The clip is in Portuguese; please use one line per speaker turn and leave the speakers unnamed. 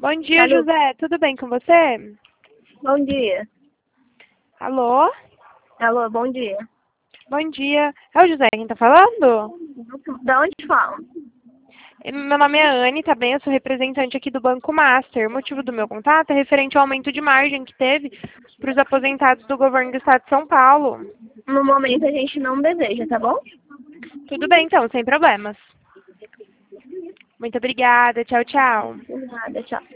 Bom dia,
Alô?
José. Tudo bem com você?
Bom dia.
Alô?
Alô, bom dia.
Bom dia. É o José quem tá falando?
Da onde fala?
Meu nome é Anne, tá bem? Eu sou representante aqui do Banco Master. O motivo do meu contato é referente ao aumento de margem que teve para os aposentados do governo do estado de São Paulo.
No momento a gente não deseja, tá bom?
Tudo bem, então, sem problemas. Muito obrigada. Tchau, tchau.
Nada, tchau.